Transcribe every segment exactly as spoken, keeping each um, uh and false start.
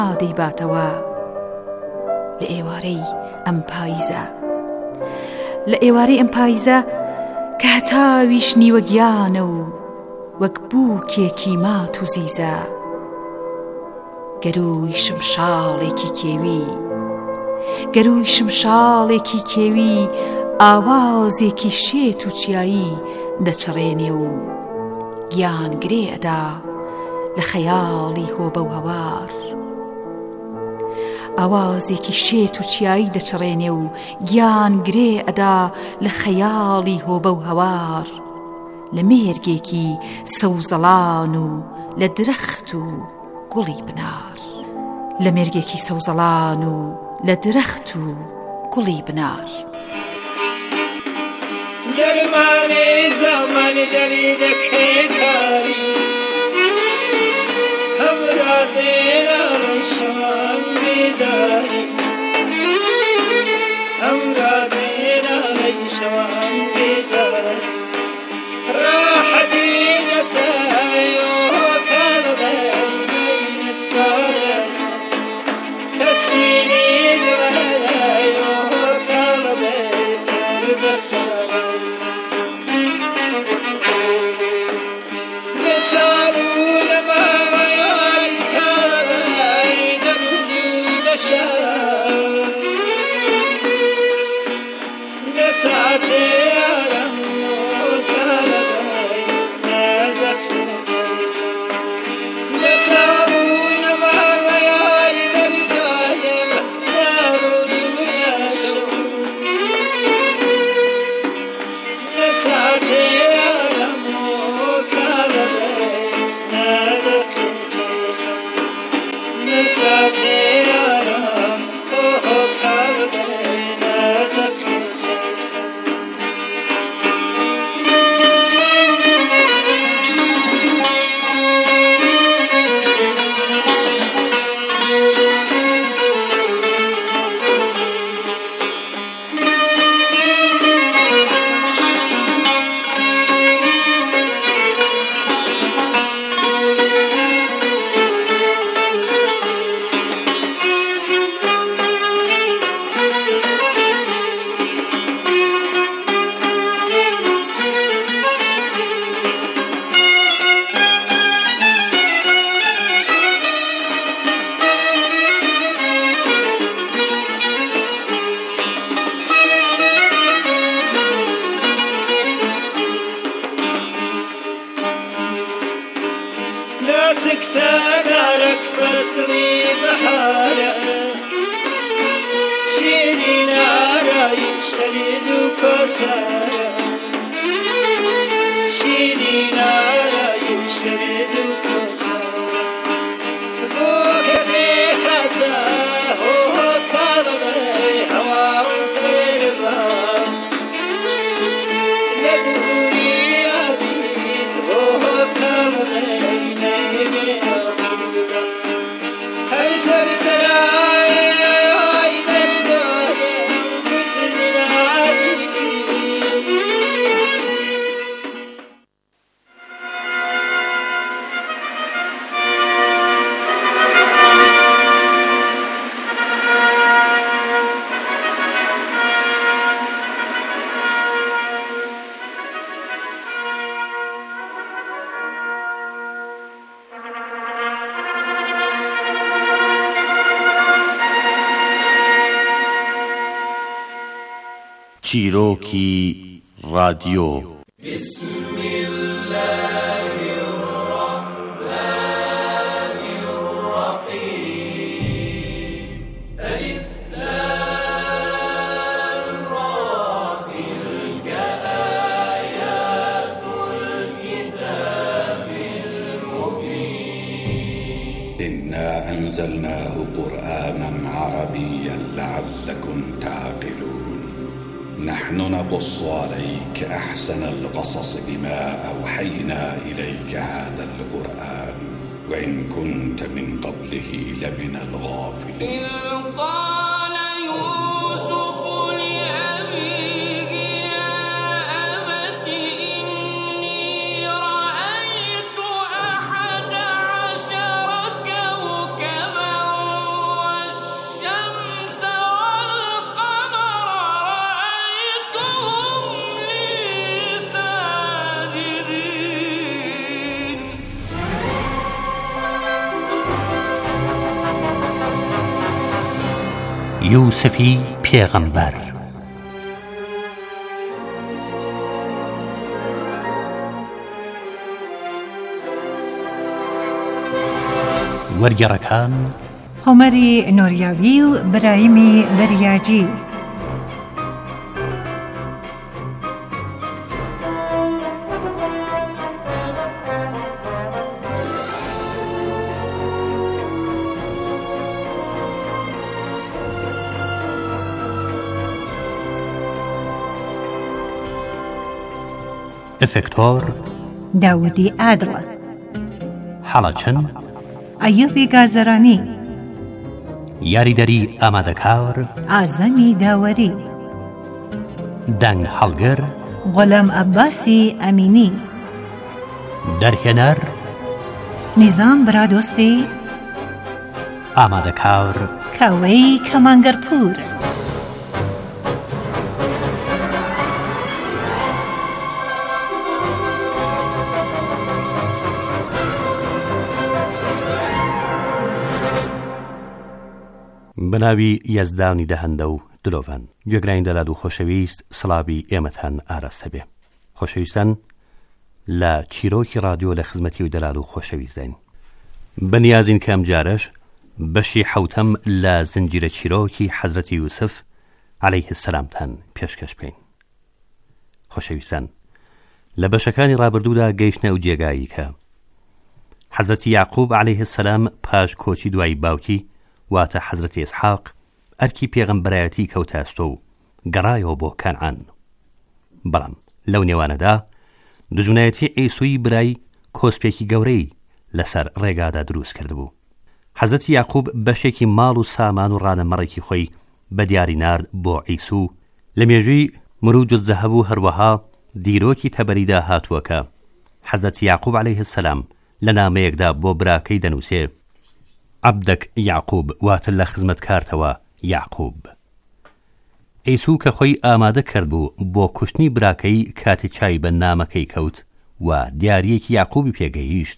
دەیباتەوە لە ئێوارەی ئەم پاییزە، لە ئێوارەی ئەم پاییزە کە هەتاویش نیوە گیانە و وەک بووکێکی مات و زیزە، گەروی شمشاڵێکی کێوی، گەروی شمشاڵێکی کێوی ئاوازێکی شێت و چیایی دەچڕێنێ و گیان گرێ ئەدا لە خەیاڵی هۆبە و هەوار. ئاوازێکی شێت و چیایی دەچڕێنێ و گیان گرێ ئەدا لە خەیاڵی هۆبە و هەوار، لە مێرگێکی سەوزەڵان و لە درەخت و گوڵی بنار، لە مێرگێکی سەوزەڵان و لە درەخت و گوڵی بنار. دەرمانی زەمانی دەری دەکەی کاری هەمرازێنە ڕەشەوان بیداری، هەمرازێنە ڕەشەوان بیداری، ڕاحەتی نەسایۆ کەڵبەی نەسایە تەسیری دوایۆ کەڵبەی کەربەسایە چیرۆکی رادیۆ. بسم الله الرحمن الرحيم ألف لام را تلك آيات الكتاب المبين إنا أنزلناه قرآنا عربيا لعلكم تعقلون نحن نقص عليك أحسن القصص بما أوحينا إليك هذا القرآن وإن كنت من قبله لمن الغافلين. إذ قال يوسف لأبيه يا أبت إني رأيت أحد عشر كوكبا یوسفی پێغەمبەر. وەرگێڕەکان هۆمەری نۆریاوی و برایمی بەریاجی. ئەفێکتۆر داودی عادڵ. حەڵەچن ئەیوبی گازەرانی. یاریدەری ئامادەکار ئازەمی داوەری. دەنگ هەڵگر غۆلام عەباسی ئەمینی. دەرهێنەر نیزام برادۆستی. ئامادەکار کاوەی کەمانگەرپور. بەناوی یەزدانی دەهەندە و دلۆڤەن گوێگرانی دەلات و خۆشەویست سڵاوی ئێمەتان ئاراستە بێ. خۆشەویستان لە چیرۆکی رادیۆ لە خزمەتی و دەلات و خۆشەویستین. بەنیازین کە ئەم جارەش بەشی حەوتەم لە زنجیرە چیرۆکی حەزرەتی یوسف عەلەیه السەلامتان پێشکەش بکەین. خۆشەویستان لە بەشەکانی ڕابردوودا گەیشتنە و جێگایی کە حەزرەتی یاعقوب عەلەیه السەلام پاش کۆچی دوای باوکی واتە حەزرەتی ئیسحاق ئەرکی پێغەمبەرایەتی کەوتە ئەستۆ و گەڕایەوە بۆ کەنعان. بەڵام لەو نێوانەدا دژمنایەتی عیسوی برای کۆسپێکی گەورەی لەسەر ڕێگادا دروست کردبوو. حەزرەتی یاعقوب بەشێکی ماڵ و سامان و ڕانەمەڕێکی خۆی بە دیاری نارد بۆ عیسو لە مێژووی مروج الزەهەب و هەروەها دیرۆکی تەبەریدا هاتووەکە حەزرەتی یاعقوب عەلەیه السەلام لە نامەیەکدا بۆ براکەی دەنووسێ عەبدەک یاعقوب واتە لە خزمەتکارتەوە یاعقوب. عیسو کە خۆی ئامادە کردبوو بۆ کوشتنی براکەی کاتی چای بە نامەکەی کەوت و دیاریەکی یاعقوبی پێگەیشت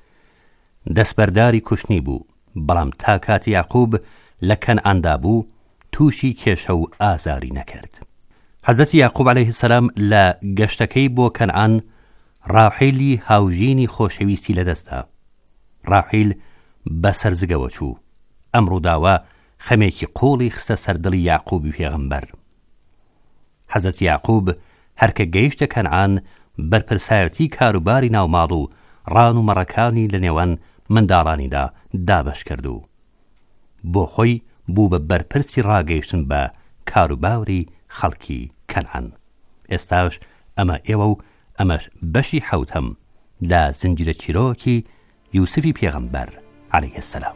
دەستبەرداری کوشتنی بوو. بەڵام تا کاتی یاعقوب لە کەنعاندا بوو تووشی کێشە و ئازاری نەکرد. حەزرەتی یاعقوب عەلەیه السەلام لە گەشتەکەی بۆ کەنعان ڕاحیلی هاوژینی خۆشەویستی لەدەستدا. ڕاحیل بەسەر زگەوە چوو. ئەم ڕووداوە خەمێکی قوڵی خستە سەردڵی یاعقوبی پێغەمبەر. حەزرەتی یاعقوب هەرکە گەیشتە کەنعان بەرپرسایەتی کاروباری ناوماڵ و ڕان و مەڕەکانی لە نێوان منداڵانیدا دابەش کرد و بۆ خۆی بوو بە بەرپرسی ڕاگەیشتن بە کاروباری خەڵکی کەنعان. ئێستاش ئەمە ئێوە و ئەمەش بەشی حەوتەم لە زنجیرە چیرۆکی یوسفی پێغەمبەر عەلەیه السەلام.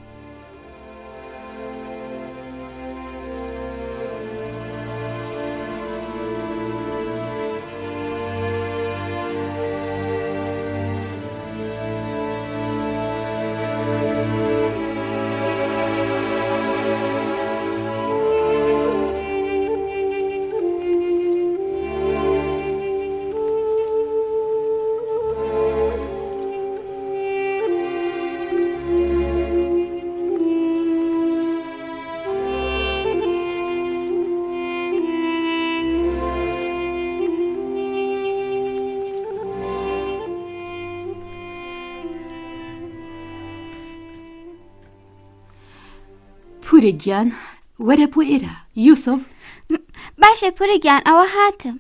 پورە گیان وەرە بۆ ئێرە. یوسف باشە پورە گیان ئەوە هاتم.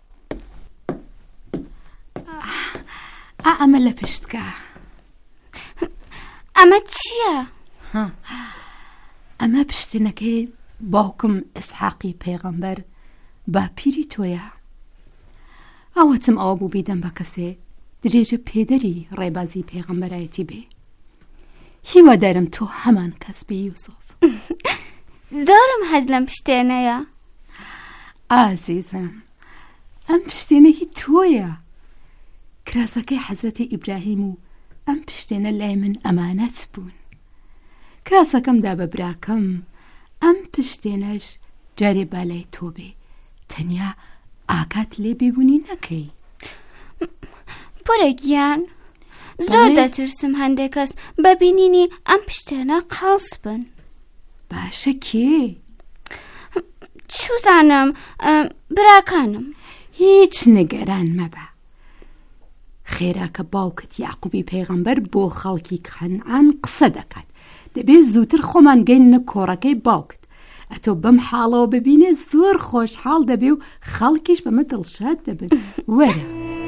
ئا ئەمە لە پشتکە. ئەمە چییە؟ ئەمە پشتنەکەی باوکم ئیسحاقی پێغەمبەر باپیری تۆیە. ئەوەتم ئەوە بوو بیدەم بە کەسێ درێژە پێدەری ڕێبازی پێغەمبەرایەتی بێ. هیوادارم تۆ هەمان کەس بێ یوسف. زۆرم حەز لەم پشتێنەیە. ئازیزم ئەم پشتێنەی تۆیە. کراسەکەی حەزرەتی ئیبراهیم و ئەم پشتێنە لای من ئەمانەت بوون. کراسەکەمدا بە براکەم ئەم پشتێنەش جارێ بالای تۆ بێ تەنیا ئاکات لێ بێبوونی نەکەی. پورە گیان زۆر دەترسم هەندێک کەس بەبینینی ئەم پشتێنە قەڵس بن. باشە کێ؟ چوزانم براکانم. هیچ نگەران مەبە. خێرا کە باوکت یاعقوبی پەیغەمبەر بۆ خەڵکی کەنعان قسە دەکات، دەبێت زووتر خۆمان گەینە کۆڕەکەی باوکت. ئەتۆ بەم حاڵەوە ببینێ زۆر خۆشحاڵ دەبێ و خەڵکیش بەمە دڵشاد دەبن. وەرە.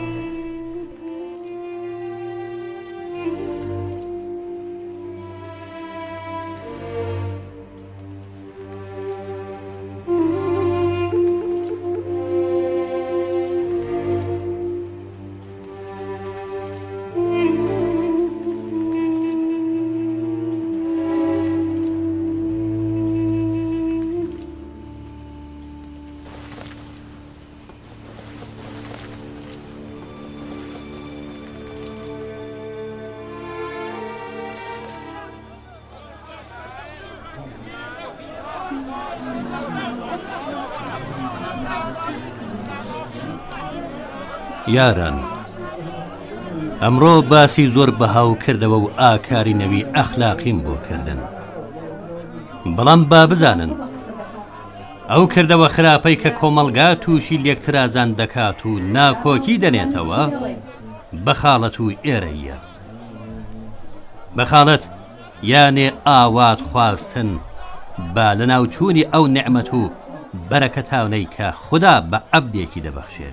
یاران، ئەمڕۆ باسی زۆر بەهاو کردەوە و ئاکاری نەوی ئەخلاقیم بۆ کردن. بەڵام با بزانن ئەو کردەوە خراپەی کە کۆمەڵگا تووشی لێکترازان دەکات و ناکۆکی دەنێتەوە بەخاڵەت و ئێرەیە. بەخاڵەت یانێ ئاوات خواستن با لە ناوچوونی ئەو نعمەت و بەرەکەتاونەی کە خوددا بە عەبدێکی دەبەخشێت.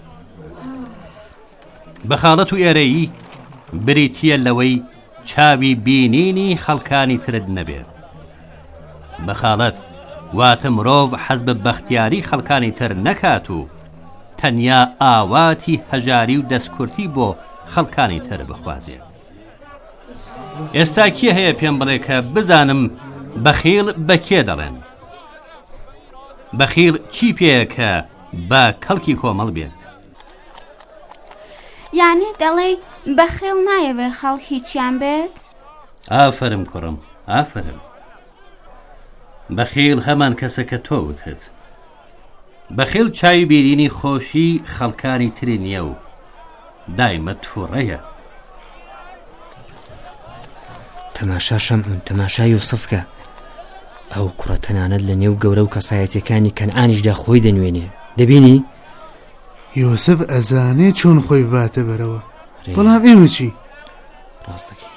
بەخاڵەت و ئێرەیی بریتیە لەوەی چاوی بینینی خەڵکانی ترت نەبێت. بەخاڵەت واتە مرۆڤ حەز بە بەختیاری خەڵکانی تر نەکات و تەنیا ئاواتی هەژاری و دەستکورتی بۆ خەڵکانی تر بخوازێ. ئێستا کێ هەیە پێم بڵێ کە بزانم بەخیڵ بە کێ دەڵێن؟ بەخیڵ چی پێیە کە بە کەڵکی کۆمەڵ بێت؟ یعنی دەڵێ بەخێڵ نایەوێ خەڵک هیچیان بێت؟ ئافرم کوڕم، ئافرم. بەخیڵ هەمان کەسە کە تۆ وتت. بەخیڵ چاوی بیرینی خۆشی خەڵکانی تری نییە و دایمە تووڕەیە. تەماشا شەمعون، تەماشا یوسفکە. ئەو کوڕە تەنانەت لە نێو گەورە و کەسایەتیەکانی کەنعانیشدا خۆی دەنوێنێ. دەبینی؟ یۆسف ئەزانێ چۆن خۆی باتە بەرەوە، بەڵام ئێمە چی؟ ڕاستەکەی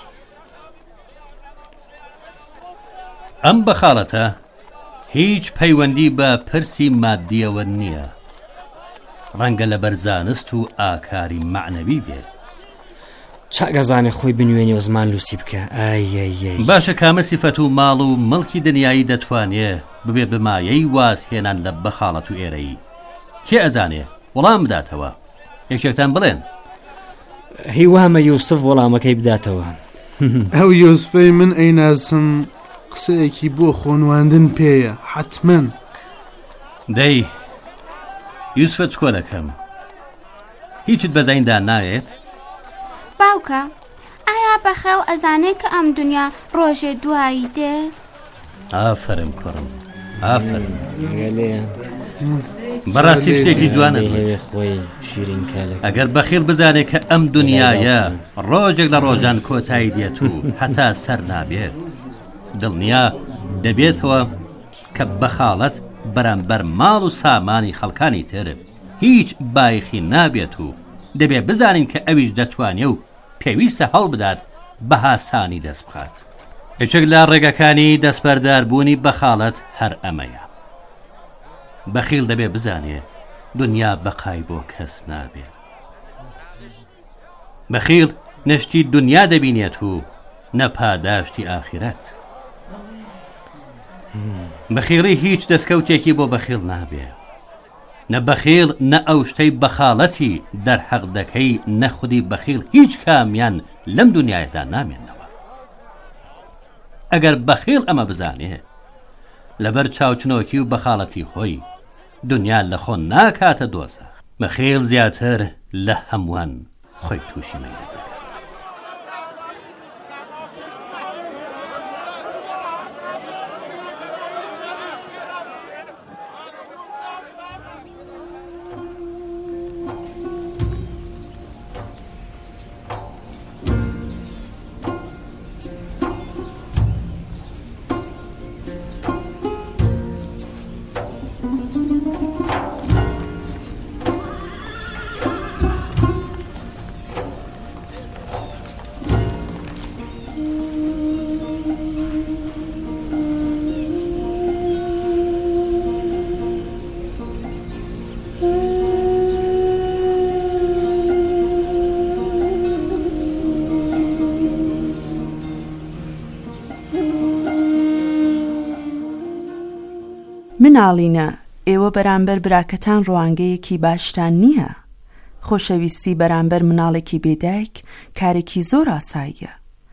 ئەم بەخاڵەتە هیچ پەیوەندی بە پرسی مادیەوە نییە، ڕەنگە لە بەرزانست و ئاکاری معنەوی بێت. چاگەزانێ خۆی بنوێنی و زمان لوسی بکە. ئایەیەی باشە کامە سیفەت و ماڵ و مڵکی دنیایی دەتوانێ ببێ بمایەی واز هێنان لە بەخاڵەت و ئێرەیی؟ کێ ئەزانێ؟ وەڵام بداتەوە. یەکێکتان بڵێن. هی وامە یوسف وەڵامەکەی بداتەوە. ئەو یۆسفەی من ئەیناسم قسەیەکی بۆ خۆنواندن پێیە حتمەن. دەی یوسفە چکۆلەکەم، هیچت بەزەیندا نایێت؟ باوکە، ئایا بەخێڵ ئەزانێ کە ئەم دنیا ڕۆژێ دوایی دێ؟ ئافرم کوڕم، ئافرم. بەڕاستی شتێکی جوانە خۆی شیرین کالە. ئەگەر بەخیڵ بزانێ کە ئەم دنیایە ڕۆژێک لە ڕۆژان کۆتایی دێت و هەتا سەر نابێت، دڵنیا دەبێتەوە کە بەخاڵەت بەرامبەر ماڵ و سامانی خەڵکانی تر هیچ بایخی نابێت و دەبێت بزانین کە ئەویش دەتوانێ و پێویستە هەڵ بدات بە هاسانی دەست بخات. یەکێک لە ڕێگەکانی دەستبەرداربوونی بەخاڵەت هەر ئەمەیە. بەخیڵ دەبێ بزانێ دنیا بەقای بۆ کەس نابێت. بەخیڵ نشتی دنیا دەبینێت و نەپاداشتی ئاخرەت. بەخیڵی هیچ دەستکەوتێکی بۆ بەخیڵ نابێت. نە بەخیڵ نە ئەو شتەی بەخاڵەتی دەرحەق دەکەی نەخودی بەخیڵ هیچ کامیان لەم دنیایەدا نامێنەوە. ئەگەر بەخیڵ ئەمە بزانێ لەبەر چاوچنۆکی و بەخاڵەتی خۆی دنیا لە خۆ ناکاتە دۆزەخ. بەخیڵ زیاتر لە هەمووان خۆی تووشی مەیلە دەکات. مناڵینە ئێوە بەرامبەر براکەتان ڕوانگەیەکی باشتان نییە. خۆشەویستی بەرامبەر مناڵێکی بێدایک کارێکی زۆر ئاساییە.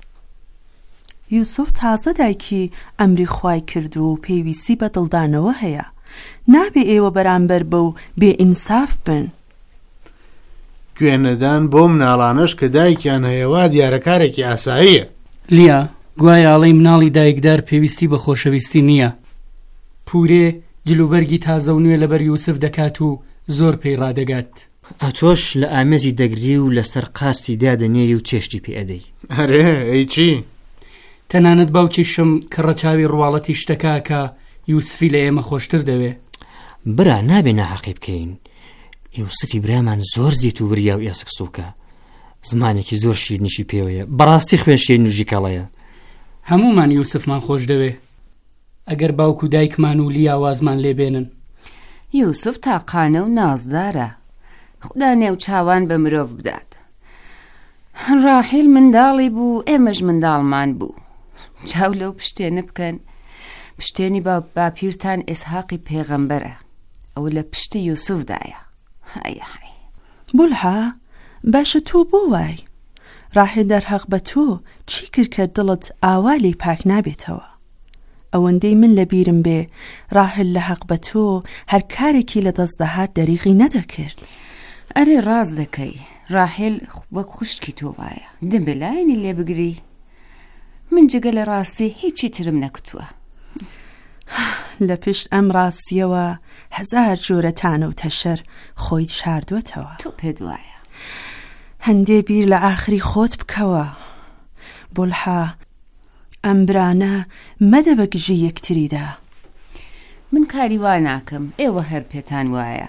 یوسف تازە دایکی ئەمری خوای کرد و پێویستی بە دڵدانەوە هەیە. نابێ ئێوە بەرامبەر بەو بێئینساف بن. گوێنەدان بۆ مناڵانەش کە دایکیان هەیەوا دیارەکارێکی ئاساییە. لیا گوایە ئاڵەی مناڵی دایکدار پێویستی بە خۆشەویستی نییە. پورێ جلوبەرگی تازە و نوێ لەبەر یوسف دەکات و زۆر پێی ڕادەگات. ئەتۆش لە ئامێزی دەگری و لەسەر قاستی دادەنێری و چێشتی پێ ئەدەی. ئەرێ ئەی چی؟ تەنانەت باوکیشم کە ڕەچاوی ڕواڵەتی شتەکە کە یوسفی لە ئێمە خۆشتر دەوێ. برا نابێ ناحەقی بکەین. یوسفی برامان زۆر زیت و بریا و ئێسک سووکە. زمانێکی زۆر شیرنیشی پێوەیە. بەڕاستی خوێن شیرین و ژیکەڵەیە. هەمومان یوسفمان خۆش دەوێ. ئەگەر باوک و دایکمان و لیا وازمان لێبێنن. یوسف تاقانە و نازدارە. خدا نێو چاوان بە مرۆڤ بدات. ڕاحیل منداڵی بوو، ئێمەش منداڵمان بوو. چاو لەو پشتێنە بکەن. پشتێنی با باپیرتان ئیسحاقی پێغەمبەرە. ئەو لە پشتی یوسفدایە. های های. بولحا باشە تۆ بۆ وای؟ ڕاحیل دەرهەق بە تۆ چی کرد کە دڵت ئاوالی پاک نابێتەوە؟ ئەوەندەی من لە بیرم بێ ڕاحیل لە حەق بە تۆ هەر کارێکی لە دەست دەهات دەریغی نەدەکرد. ئەرێ ڕاز دەکەی. ڕاحیل وەک خوشکی تۆ وایە. دەبێ لایەنی لێ بگری. من جگە لە ڕاستی هیچی ترم نەکوتووە. لە پشت ئەم ڕاستیەوە هەزار جۆرەتانە و تەشەر خۆی شاردووەتەوە. تۆ پێت وایە. هەندێ بیر لە ئاخری خۆت بکەوە. بولحا ئەم برانە مەدە بە گژی یەکتریدا. من کاری وا ناکەم. ئێوە هەر پێتان وایە.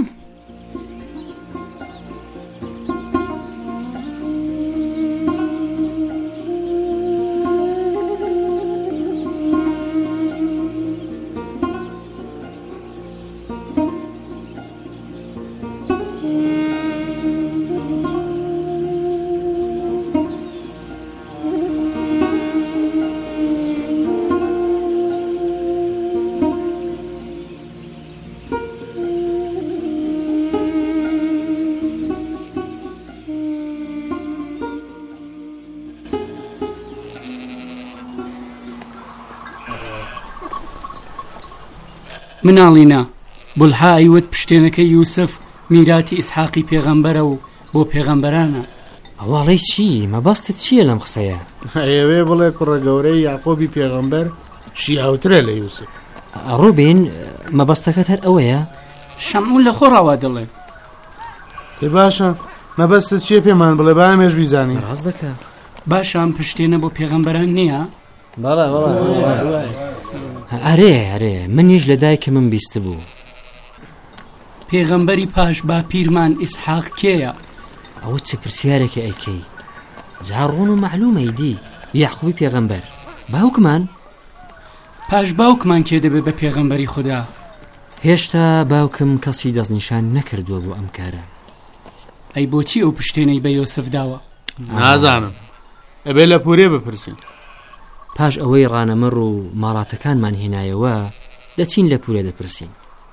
مناڵینا بولحا ئەیوت پشتێنەکەی یوسف میراتی ئیسحاقی پێغەمبەرە و بۆ پێغەمبەرانە. ئەواڵەی چی؟ مەبەستت چییە لەم قسەیە؟ ئەوێ بڵێ کوڕە گەورەی یاقۆبی پێغەمبەر شیاوترە لە یوسف. ڕوبین مەبەستەکەت هەر ئەوەیە؟ شەمعون لە خۆڕاوا دەڵێ. پێ باشە مەبەستت چیە پێمان بڵێ با ئەمێش بیزانی. ڕاز دەکە. باشە ئەم پشتێنە بۆ پێغەمبەران نییە؟ بەڵێ بەڵێ. ئەرێ ئەرێ منیش لە دایکە من بیست بوو. پێغەمبەری پاش با پیرمان ئیسحاق کێیە؟ ئەوە چه پرسیارێکی ئەیکەی؟ جاڕۆن و معلومەی دی یعقوبی پێغەمبەر. باوکمان؟ پاش باوکمان کێ دەبێ بە پێغەمبەری خوددا؟ هێشتا باوکم کەسی دەستنیشان نەکردووە بۆ ئەم کارە. ئەی بۆچی ئەو پشتێنەی بە یۆسف داوە؟ نازانم. ئەبێ لە پورێ بپرسین. پاش ئەوەی ڕانەمەڕ و ماڵاتەکانمان هێنایەوە دەچین لە پورێ دەپرسین.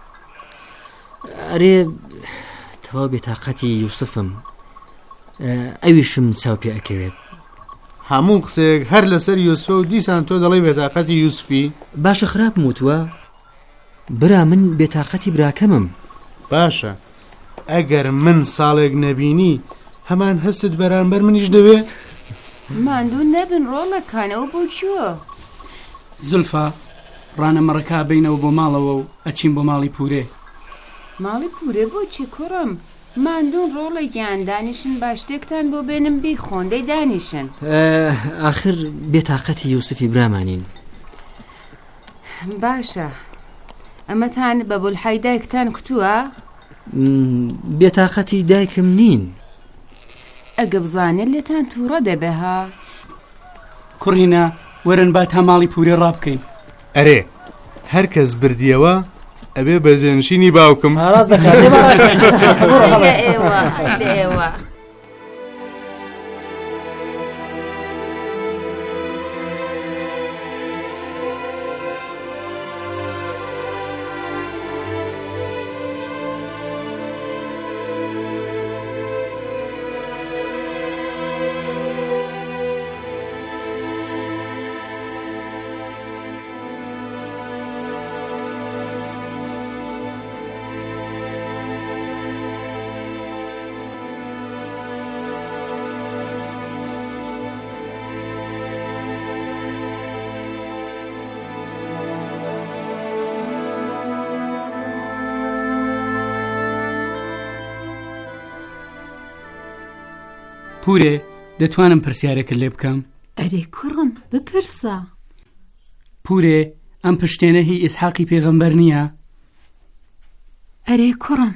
ئەرێ تەواو بێتاقەتی یوسفم، ئەویشم چاو پێ ئەکەوێت. هەموو قسێک هەر لەسەر یوسف و دیسان تۆ دەڵی بێتاقەتی یوسفی. باشە خراپم وتووە. برا من بێتاقەتی براکەمم. باشە ئەگەر من ساڵێک نەبینی هەمان هەست بەرامبەر منیش دەوێت. ماندوو نەبن ڕۆڵەکانەوە بۆ کووە؟ زولفا ڕانەمەڕەکە بینەوە بۆ ماڵەوە و ئەچین بۆ ماڵی پورێ. ماڵی پورێ بۆچی کوڕم؟ ماندوون ڕۆڵێکیان دانیشن با شتێکتان بۆ بێنم بی خۆندەی دانیشن. ئاخر بێتاقەتی یوسفی برامانین. باشە ئەمەتان بە بولحای دایکتان کتووە؟ بێتاقەتی دایکم نین. ئەگە بزانێت لێتان تووڕە دەبێها. کوڕینە وەرن با تا ماڵی پورێ ڕابکەین. ئەرێ هەر کەس بردیەوە ئەبێ بەجێنشینی باوکم. ڕاست دەکات. لە ئێوە لە ئێوە. پورێ دەتوانم پرسیارێکت لێ بکەم؟ ئەرێ کوڕم بپرسە. پورێ ئەم پشتێنە هی ئیسحاقی پێغەمبەر نییە؟ ئەرێ کوڕم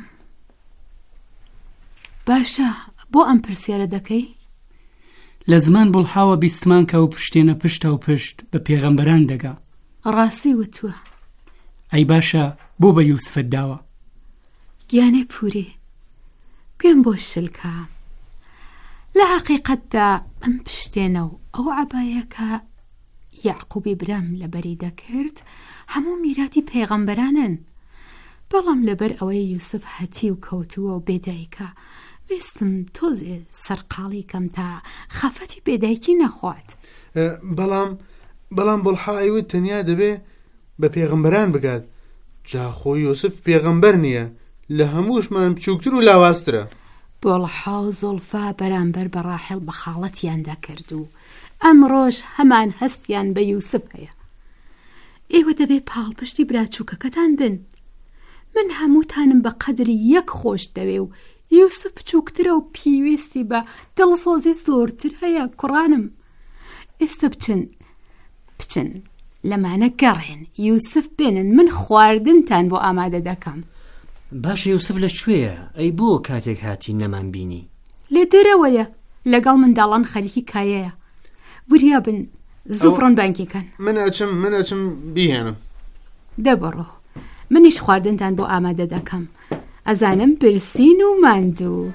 باشە بۆ ئەم پرسیارە دەکەی؟ لە زمان بڵحاوە بیستمان کە و پشتێنە پشتە و پشت بە پێغەمبەران دەگا. ڕاستی وتووە. ئەی باشە بۆ بە یوسفت داوە؟ گیانێ پوری گوێم بۆ شلکە لە حەقیقەتدا ئەم پشتێنە و ئەو عەبایەکە یعقوبی برام لەبەری دەکرد هەموو میراتی پێغەمبەرانن، بەڵام لەبەر ئەوەی یوسف هەتی و کەوتووە و بێدایکە ویستم تۆزێ سەرقاڵی کەم تا خەفەتی بێدایکی نەخوات. بەڵام بەڵام بڵحایوت تەنیا دەبێ بە پێغەمبەران بگات، جا خۆی یوسف پێغەمبەر نییە، لە هەمووشمان بچووکتر و لاواسترە. بۆڵحا و زۆڵفا بەرامبەر بە ڕاحێڵ بە خاڵەتیان دەکرد و ئەمڕۆژ هەمان هەستیان بە یوسف هەیە. ئێوە دەبێ پاڵپشتی براچووکەکەتان بن. من هەمووتانم بە قەدری یەک خۆش دەوێ و یوسف بچووکترە و پیویستی بە دڵسۆزی زۆرتر هەیە. کوڕانم ئێستا بچن بچن لەمانە گەڕێن یوسف بێنن، من خواردنتان بۆ ئامادە دەکەم. باشە یوسف لەکوێیە؟ ئەی بۆ کاتێک هاتی نەمان بینی؟ لێ دەرەوەیە لەگەڵ منداڵان خەریکی کایەیە. وریا بن زوو بڕۆن بانکیکەن. من ئەچم من ئەچم بیهێنم. دەبڕۆ منیش خواردنتان بۆ ئامادە دەکەم. ئەزانم برسین و ماندوو.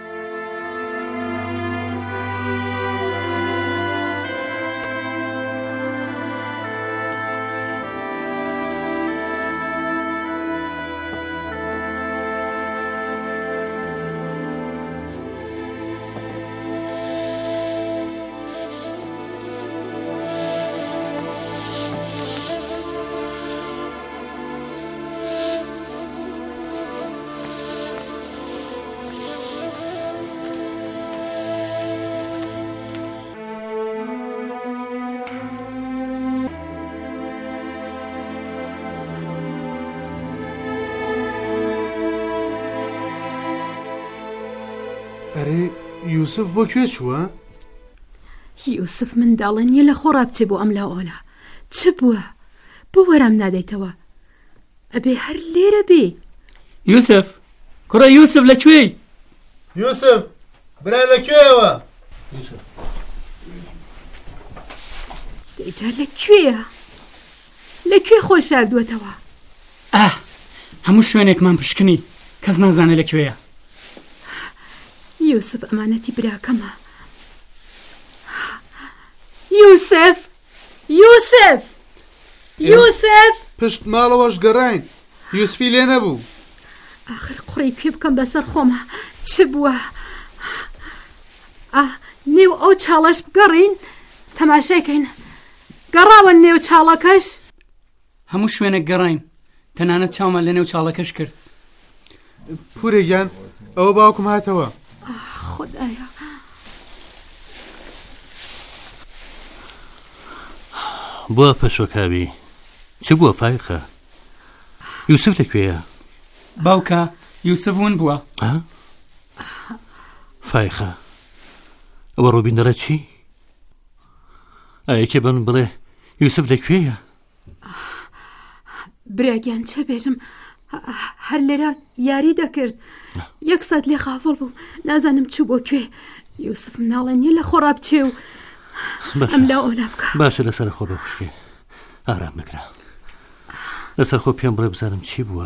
ئەرێ یوسف بۆ کوێ چووە؟ یوسف منداڵە نییە لە خۆڕا بچێ بۆ ئەم لا ئۆلا. چ بووە؟ بۆ وەرام نادەیتەوە؟ ئەبێ هەر لێرە بێ. یوسف کوڕە یوسف لەکوێی؟ یوسف برا لەکوێیەوە؟ دەیجا لەکوێیە؟ لەکوێ خۆش شاردووەتەوە؟ ئاه هەموو شوێنێکمان پشکنی کەس نازانێت لەکوێیە. یوسف ئەمانەتی براکەمە. یوسف یوسف یوسف پشت ماڵەوەش گەڕاین، یوسفی لێ نەبوو. ئاخر قوڕی پێ بکەم بەسەر خۆمە. چ بووە؟ ئا نێو ئەو چاڵەش بگەڕین تەماشایکەین. گەڕاوە نێو چاڵەکەش. هەموو شوێنێک گەڕاین، تەنانەت چاومان لە نێو چاڵەکەش کرد. پورێگیان ئەوە باوکم هاتەوە. خدایە بۆ پەشۆکاوی چ بووە فایخە؟ یوسف لەکوێیە؟ باوکە یوسف ون بووە. فایخە ئەوە ڕووبیندەرە چی؟ ئایەکێ بن بڵێ یوسف لەکوێیە؟ براگیان چە بێژم هەر لێران یاری دەکرد. یەک سات لێ خافڵ بووم نازانم چوو بۆ کوێ. یوسف مناڵە نییە لە خۆڕا بچێ و ئەم لا ئۆلا بکە. باشە لەسەر خۆ بە خوشکێ ئارام بکرا، لەسەر خۆ پێم بڵێ بزانم چی بووە.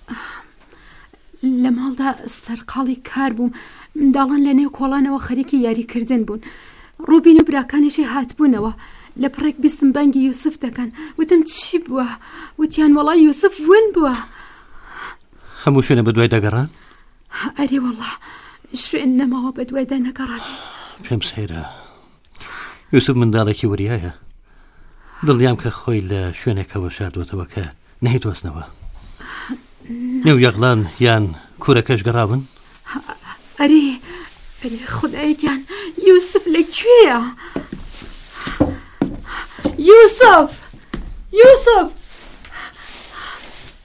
لە ماڵدا سەرقاڵی کار بووم، منداڵان لە نێو کۆڵانەوە خەریکی یاریکردن بوون. ڕووبین و براکانیشی هاتبوونەوە لە پڕێک بیستم بانگی یوسف دەکەن. وتم چی بووە؟ وتیان وەڵا یوسف ون بووە. هەموو شوێنە بە دوای دەگەڕان؟ ئەرێ وەڵا شوێن نەماوە بە دوای دەنەگەڕان. پێم سەیرە یوسف منداڵێکی وریایە، دڵنیام کە خۆی لە شوێنێکەوە شاردوێتەوە کە نەهیتوەستنەوە. نێو یەغڵان یان کوورەکەش گەڕاون؟ ئەرێ ئەرێ خودایەکیان یوسف لەکوێیە؟ یوسف یوسف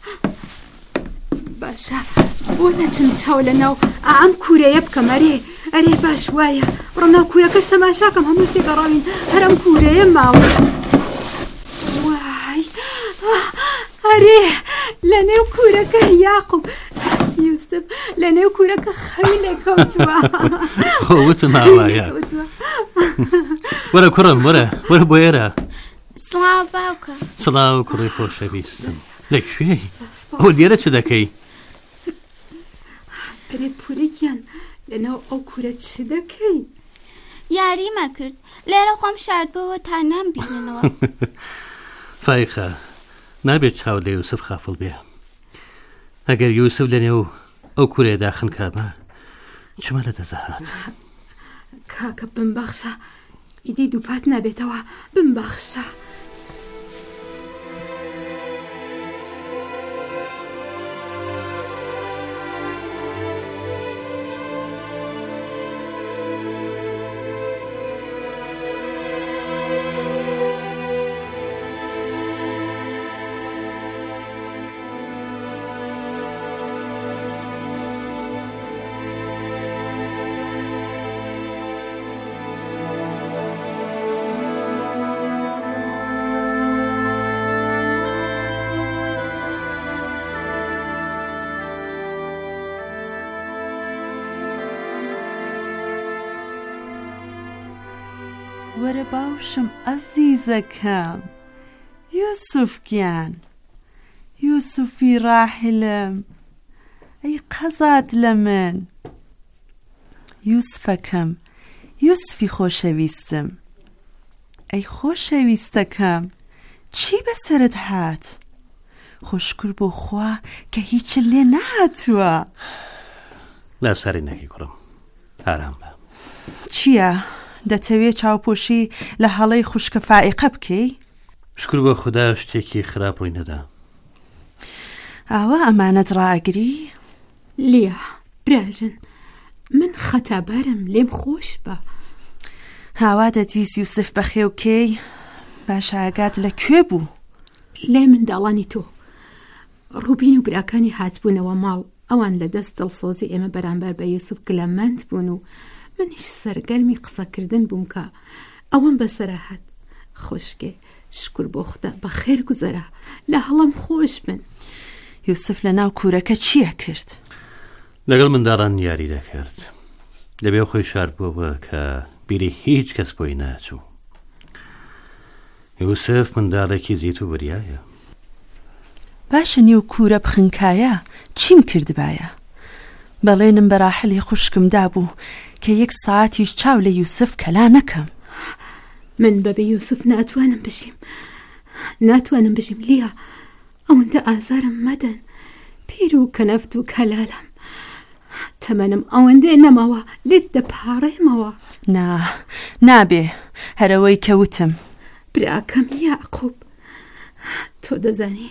باشە بۆ نەچم چاو لەناو ئەم کوورەیە بکەم. ئەرێ ئەرێ باش وایە ڕەناو کوورەکەش تەماشاکەم هەموو شتێک گەڕاوین هەرم کوورەیە ماوە وای ئەرێ لە نێو کوورەکە یاقوب یوسف لە نێو کوورەکە خەوی لێکەوتووە خۆوتم ماوایە وەرە کوڕم وەرە وەرە بۆ ئێرە سڵاو باوکە سڵاو کوڕی خۆشەویستم لەکوێ ئەو لێرە چ دەکەی ئەرێ پورێکیان لەناو ئەو کوورە چ دەکەی یاریمە کرد لێرە خۆم شاردبەوە تا نامبیننەوە فایخە نابێت چاو لە یوسف خافڵ بێ ئەگەر یوسف لە نێو ئەو کوورێدا خنکابە چمە لە دەزەهات کاکە بمبەخشە ئیدی دووپات نابێتەوە بمبەخشە وەرە باوشم ئەزیزەکەم یوسف گیان یوسفی ڕاحلم ئەی قەزات لە من یوسفەکەم یوسفی خۆشەویستم ئەی خۆشەویستەکەم چی بەسرت هات خۆشکر بۆ خوا کە هیچ لێ نەهاتووە لا سەری نەکی کوڕم ئارام بە چییە دەتەوێت چاوپۆشی لە هەڵەی خوشکە فائقە بکەی شکر بۆ خوددا شتێکی خراپ ڕووی نەدا ئاوا ئەمانەت ڕاگری لیا براژن من خەتابارم لێم خۆش بە هاوا دەتویست یوسف بەخێوکەی باش ئاگات لەکوێ بوو لێ منداڵانی تۆ ڕوبین و براکانی هاتبوونەوە ماڵ ئەوان لە دەست دڵسۆزی ئێمە بەرامبەر بە یوسف گلەمەند بوون و منیش سەرگەرمی قسەکردن بووم کە ئەوەم بەسەرهات خۆشکێ شکر بۆ خوددا بە خێر گوزەرە لە هەڵم خۆش بن یوسف لە ناو کوورەکە چییە کرد لەگەڵ منداڵان یاری دەکرد دەبێ خۆی شار بووە کە بیری هیچ کەس بۆی ناچوو یوسف منداڵێکی زیت و بریایە باشە نیو کوورە بخنکایە چیم کردبایە بەڵێنم بە ڕاحلی خوشکمدا بوو کە یەک ساعتیش چاو لە یوسف کەلا نەکەم من بەبێ یوسف ناتوانم بژیم ناتوانم بژیم لیا ئەوەندە ئازارم مەدەن پیر و کەنەفت و کەلالم تەمەنم ئەوەندە نەماوە لێت دەپاڕێمەوە نا نابێ هەرەوەی کەوتم براکەم یاقوب تۆ دەزانی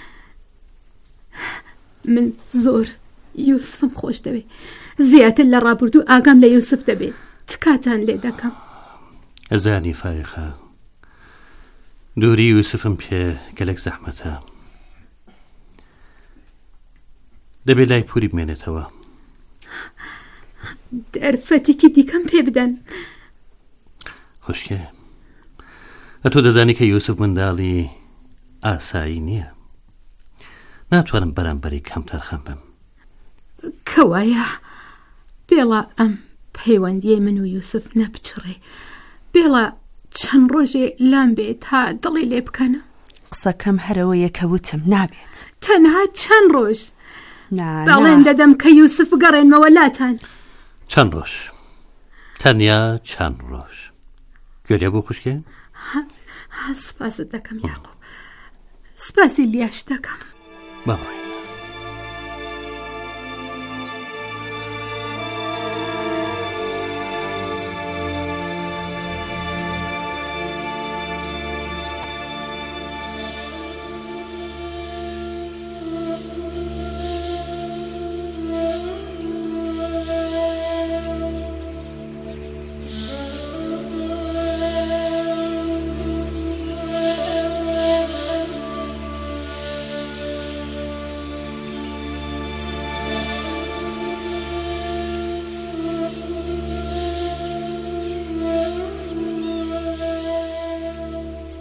من زۆر یوسفم خۆش دەبێ زیاتر لە ڕابردوو ئاگام لە یوسف دەبێ تکاتان لێ دەکەم ئەزانی فایخە دووری یوسفم پێ گەلێک زەحمەتە دەبێ لای پوری بمێنێتەوە دەرفەتێکی دیکەم پێ بدەن خوشکێ ئەتۆ دەزانی کە یوسف منداڵی ئاسایی نییە ناتوانم بەرامبەری کەمتر خەم بم کەوایە بێڵە ئەم پەیوەندیە من و یوسف نەبچڕێ بێڵە چەند ڕۆژێ لام بێت تا دڵی لێ بکەنە قسەکەم هەرەوەیە کەوتم نابێت تەنها چەند ڕۆژ بەڵێن دەدەم کە یوسف گەڕێنمەوە لاتان چەند ڕۆژ تەنیا چەند ڕۆژ گوێریا بۆ خوشکێ سپاست دەکەم یاقوب سپاسی لیاش دەکەم بابڕێ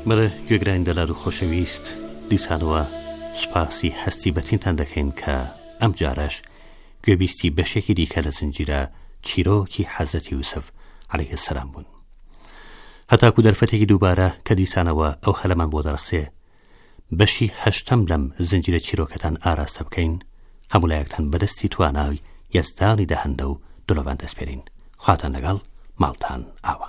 بەڵێ گوێگران دەلار و خۆشەویست، دیسانەوە سوپاسی هەستی بەتینتان دەکەین کە ئەم جارەش گوێبیستی بەشێکی دیکە لە زنجیرە چیرۆکی حەزەتی یوسف عەلەیه السەلام بوون. هەتاکو دەرفەتێکی دووبارە کە دیسانەوە ئەو هەلەمان بۆ دەرەخسێ بەشی هەشتەم لەم زنجیرە چیرۆکەتان ئاراستە بکەین، هەموو لایەکتان بەدەستی تواناوی یەزدانی دەهەندە و دڵۆڤان دەسپێرین. خواتان لەگەڵ، ماڵتان ئاوە.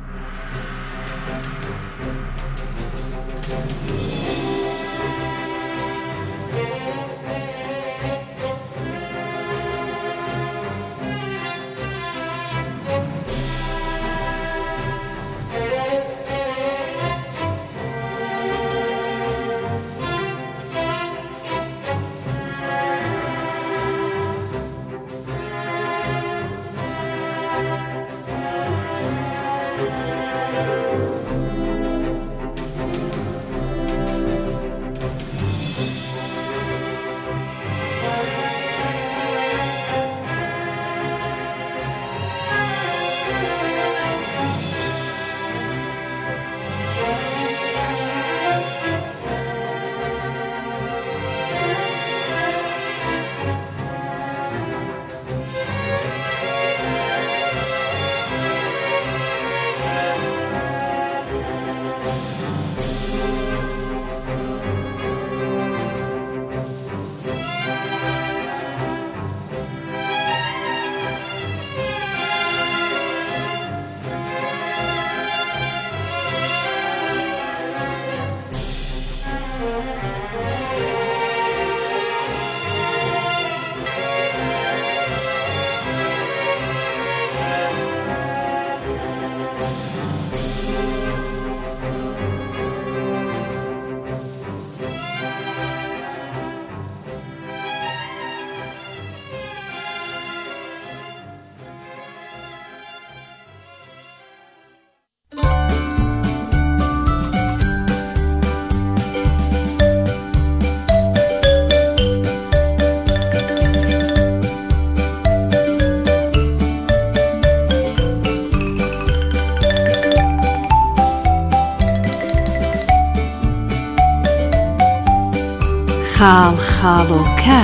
خاڵ خاڵۆکە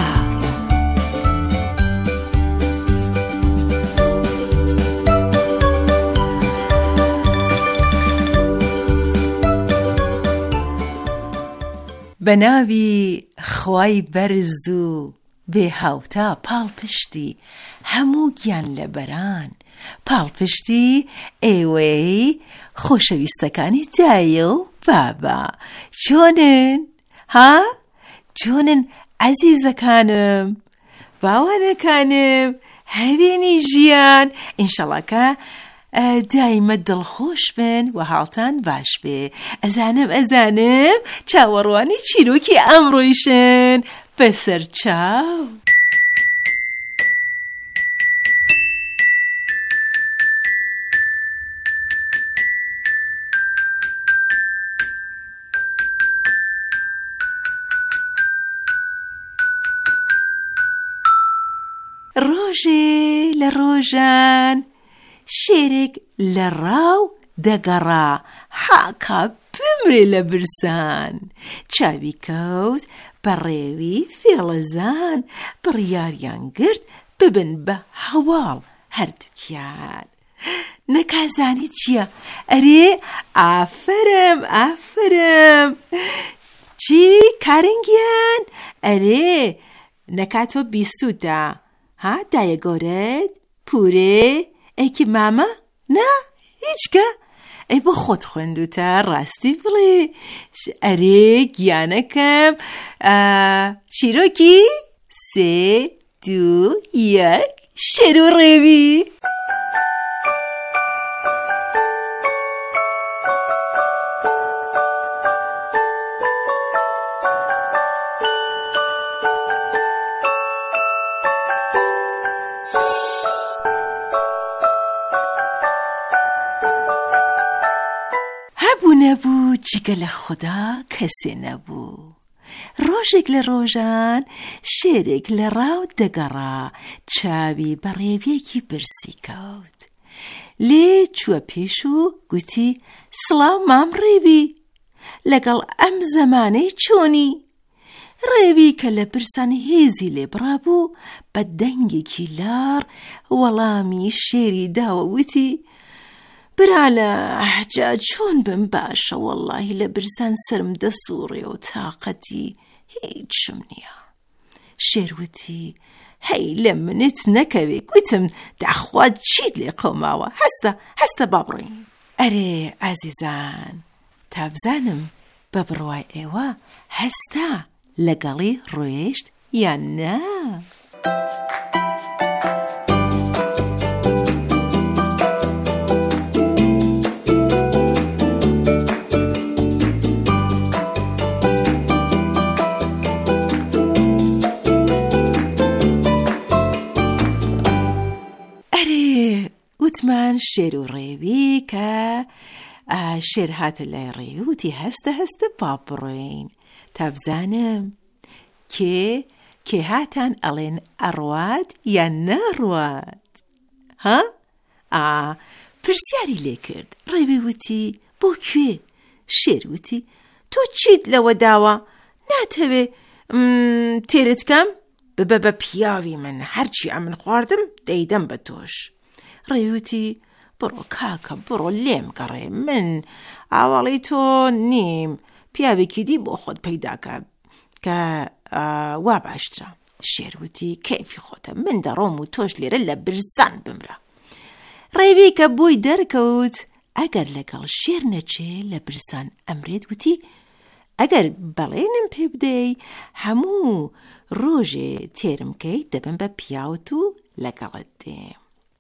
بەناوی خوای بەرز و بێهاوتا پاڵپشتی هەموو گیان لەبەران، پاڵپشتی ئێوەی خۆشەویستەکانی دایە و بابا. چۆنن؟ ها؟ چۆنن عەزیزەکانم، باوانەکانم، هەوێنی ژیان؟ ئینشەڵڵا دایمە دڵخۆش بن و حاڵتان باش بێ. ئەزانم ئەزانم چاوەڕوانی چیرۆکی ئەمڕۆیشن بەسەر چاو. ڕۆژێ لە ڕۆژان شێرێک لە ڕاو دەگەڕا، حاکا بمرێ لە برسان. چاوی کەوت بە ڕێوی فێڵەزان، بڕیاریان گرت ببن بە هەواڵ هەردووکیان. نەکازانی چییە؟ ئەرێ ئافرم ئافرم. چی کارنگیان؟ ئەرێ نەکاتۆ بیستوتە. ها دایە گۆرت؟ پورێ؟ ئەیکی مامە؟ نا هیچکە؟ ئەی بۆ خۆت خوێندوتە ڕاستی بڵێ. ئەرێ گیانەکەم. چیرۆکی سێ دوو یەک شێر و ڕێوی. نەبوو جگە لە خوددا کەسێ نەبوو. ڕۆژێک لە ڕۆژان شێرێک لە ڕاو دەگەڕا، چاوی بە ڕێویەکی برسی کەوت. لێ چووە پێش و گوتی سڵاو مام ڕێوی. لەگەڵ ئەم زەمانەی چۆنی؟ ڕێوی کە لە برسان هێزی لێبڕا بوو بە دەنگێکی لار وەڵامی شێری داوە وتی: برا لە ئەحجا چۆن بم باشە، وەڵڵاهی لە برسان سرم دەسوڕێ و تاقەتی هیچم نییە. شێر وتی: هەی لە منت نەکەوێ، گوتم داخوا چیت لێ قەوماوە، هەستە هەستە با بڕۆین. ئەرێ ئازیزان، تا بزانم بە بڕوای ئێوە هەستا لەگەڵی ڕۆیشت یان نا؟ وتمان شێر و ڕێوی کە شێر هاتە لای ڕێوی وتی: هەستە هەستە با بڕۆین تا بزانم کێ کێ هاتان ئەڵێن ئەڕوات یان ناڕوات. ها؟ ئا پرسیاری لێ کرد. ڕێوی وتی: بۆ کوێ؟ شێر وتی: تۆ چیت لەوە داوە؟ ناتەوێ تێرت کەم؟ ببە بە پیاوی من، هەرچی ئەمن خواردم دەیدەم بە تۆش. ڕێوتی: بڕۆ کاکە بڕۆ لێم گەڕێ، من ئاواڵی تۆ نیم، پیاوێکی دی بۆ خۆت پەیداکە کە وا باشترە. شێروتی: کەیفی خۆتە، من دەڕۆم و تۆش لێرە لە برسان بمرە. ڕێوی کە بۆی دەرکەوت ئەگەر لەگەڵ شێر نەچێ لە برسان ئەمرێت، وتی: ئەگەر بەڵێنم پێ بدەی هەموو ڕۆژێ تێرم کەیت دەبم بە پیاوت و لەگەڵت دێم.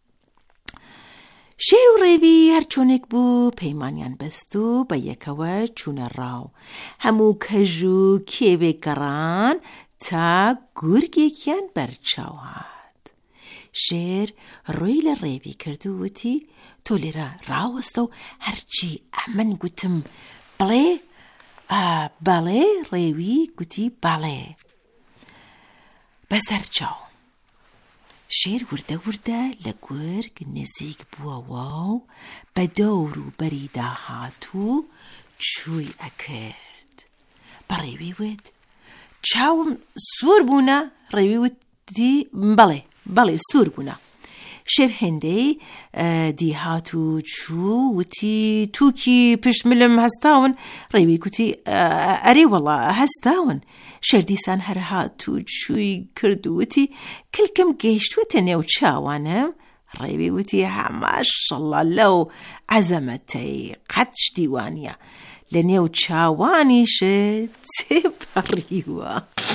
شێر و ڕێوی هەر چۆنێک بوو پەیمانیان بەست و بە یەکەوە چوونە ڕاو. هەموو کەژ و کێوێک گەڕان تا گورگێکیان بەرچاو هات. شێر ڕووی لە ڕێوی کرد و وتی: تۆ لێرە ڕاوەستە و هەرچی ئەمن گوتم بڵێ. بەڵێ. ڕێوی گوتی: بەڵێ. بەسەر چاو. شێر وردە وردە لە گورگ نزیک بووەوە و بە دەور و بەری داهات و چووی ئەکرد. بە ڕێوی وت: چاوم سوور بوونە؟ ڕێوی وتی: بەڵێ بەڵێ سوور بوونە. شێر هێندەی دیهات و چوو وتی: تووکی پشملم هەستاون؟ ڕێوی گوتی: ئەرێ وەڵا هەستاون. شێر دیسان هەر هات و چووی کرد و وتی: کلکم گەیشتووەتە نێو چاوانم؟ ڕێوی وتی: ماشەڵڵا لەو عەزەمەتەی قەت شتی وانییە، لە نێو چاوانیشت تێپەڕیوە.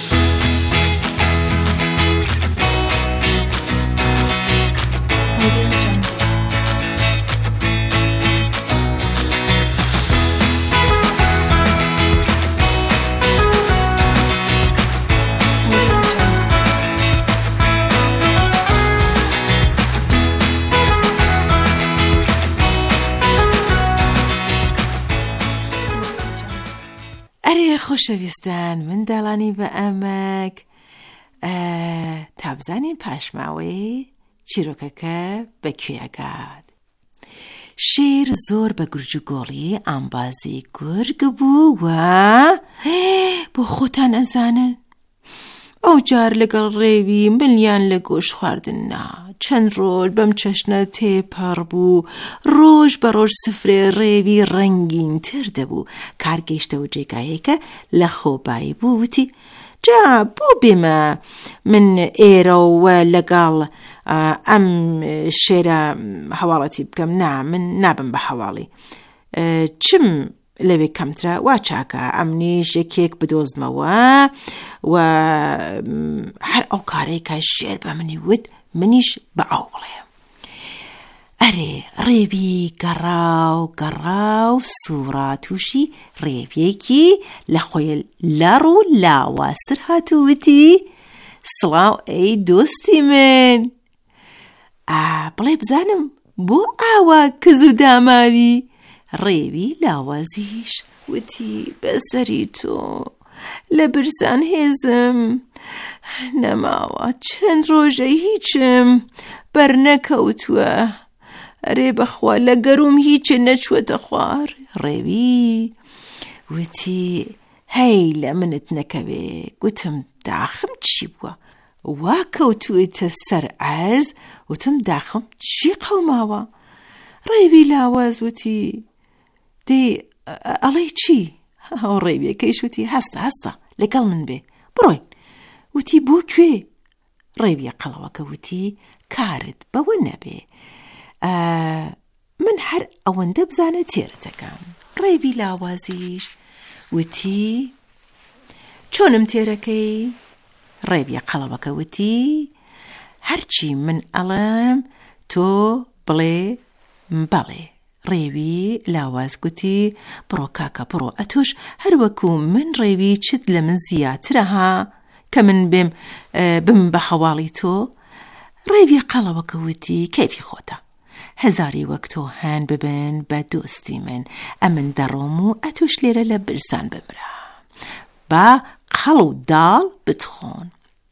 ئەرێ خۆشەویستان، منداڵانی بە ئەمەک، تا بزانین پاشماوەی چیرۆکەکە بەکوێگات. شێر زۆر بە گورج و گۆڵی ئامبازی گورگ بوو و بۆ خۆتان ئەزانن ئەو جار لەگەڵ ڕێوی ملیان لە گۆشت خواردننا. چەند ڕۆژ بەم چەشنە تێپەڕ بوو. ڕۆژ بە ڕۆژ سفرێ ڕێوی ڕەنگین تر دەبوو. کارگەیشتە و جێگایەکە لە خۆبایی بوو. وتی: جا بۆ بێمە من ئێرە و لەگەڵ ئەم شێرە هەواڵەتی بکەم؟ نا، من نابم بە هەواڵی. چم لەوێ کەمترە؟ وا چاکە، ئەمنیش یەکێک بدۆزمەوە. و هەر ئەو کارەی کە شێر بە منی وت منیش بە ئەو بڵێم. ئەرێ ڕێوی گەڕاو گەڕاو سوورا تووشی ڕێویەکی لە خۆی لەڕ و لاواستر هاتووتی: سڵاو ئەی دۆستی من، بڵێ بزانم بۆ ئاوا کز و داماوی؟ ڕێوی لاوازیش وتی: بەسەری تۆ لە برسان هێزم نەماوە، چەند ڕۆژە هیچم بەرنەکەوتووە. ئەرێ بەخوا لە گەروم هیچ نەچووەتە خوار. ڕێوی وتی هەی لە منت نەکەوێ. گوتم داخم چی بووە؟ وا کەوتوویتە سەر عەرز. وتم داخم چی قەوماوە؟ ڕێوی لاواز وتی دێ ئەڵێ چی؟ ئەو ڕێویەکەیش وتی هەستە هەستە لەگەڵ من بێ بڕۆین. وتی بۆ کوێ؟ ڕێویە قەڵەوەکە وتی کارت بەوە نەبێ، من هەر ئەوەندە بزانە تێرەتەکەم. ڕێوی لاوازیش وتی چۆنم تێرەکەی؟ ڕێویە قەڵەوەکە وتی هەرچی من ئەڵێم تۆ بڵێ بەڵێ. ڕێوی لاواز گوتی بڕۆ کاکە بڕۆ، ئەتۆش هەروەکو من ڕێوی چت لە من زیاترە ها کە من بێم بم بە هەواڵی تۆ؟ ڕێوی قەڵەوەکە وتی کەیفی خۆتە، هەزاری وەک تۆ هەن ببن بە دۆستی من، ئەمن دەڕۆم و ئەتۆش لێرە لە برسان بمرە با قەڵ و داڵ بتخۆن.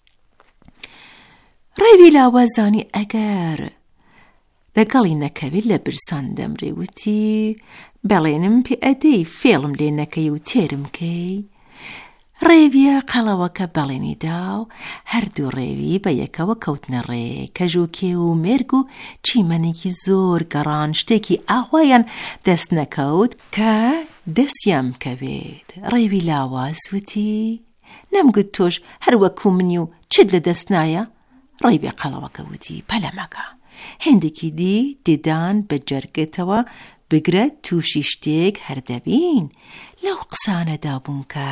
ڕێوی لاوازانی ئەگەر لەگەڵی نەکەوێت لە برسان دەمرێ. وتی بەڵێنم پێ ئەدەی فێڵم لێ نەکەی و تێرم کەی؟ ڕێویە قەڵەوەکە بەڵێنیدا و هەردوو ڕێوی بە یەکەوە کەوتنە ڕێ. کەژوکێ و مێرگ و چیمەنێکی زۆر گەڕان شتێکی ئاوایان دەست نەکەوت کە دەستیان بکەوێت. ڕێوی لاواز وتی نەمگوت تۆش هەروەکو منی و چت لە دەست نایە؟ ڕێوی قەڵەوەکە وتی پەلەمەکە هێندێکی دی دێدان بە جەرگێتەوە بگرە تووشی شتێک هەردەبین. لەو قسانەدا بوون کە